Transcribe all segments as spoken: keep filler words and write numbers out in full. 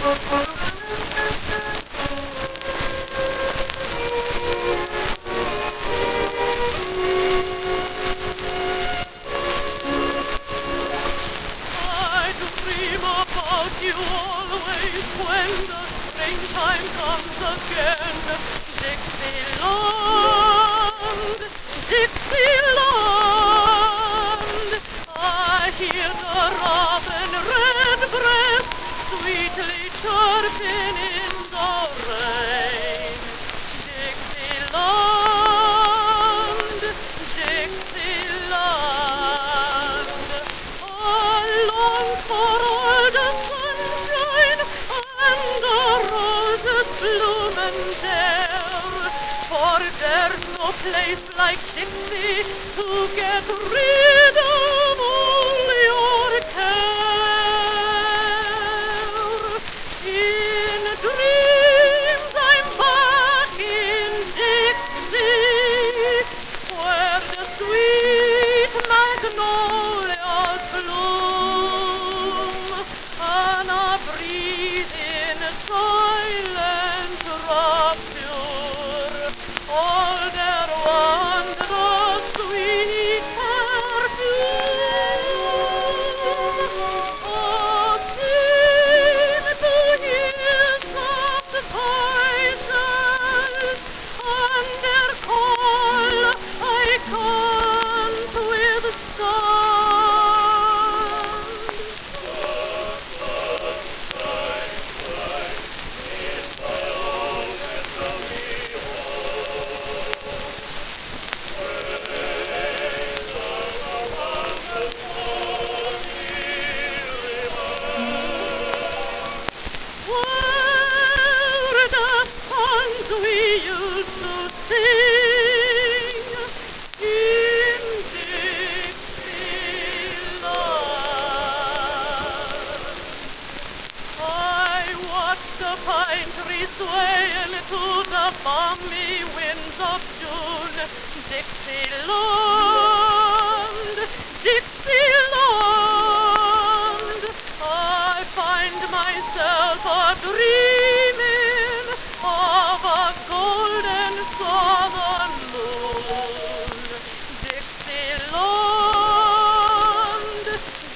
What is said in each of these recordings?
You always when the springtime comes again. Dixieland, Dixieland, I hear the robin redbreast sweetly chirping in the rain. Dixieland, Dixieland, I long for all the for there's no place like Dixie to get rid of all your care. In dreams I'm back in Dixie, where the sweet magnolias bloom, and I breathe in silent rapture all their wondrous sweet perfume. Oh, seem to hear soft voices, and their call I can't we used to sing in Dixieland. I watched the pine trees swaying to the balmy winds of June. Dixieland, Dixieland, I find myself a-dreaming of a golden southern moon. Dixieland,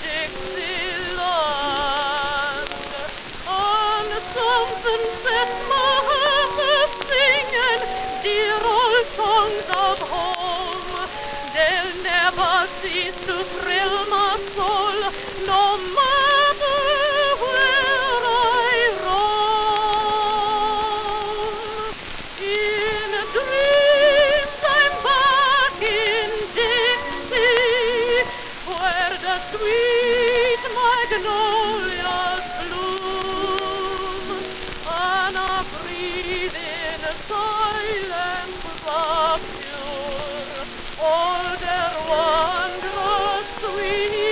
Dixieland, and something set my heart a-singing dear old songs of home. They'll never cease to thrill my soul, no matter where I roam. In dreams I'm back in Dixie, where the sweet magnolias bloom, and I breathe in silent rapture all their wondrous sweet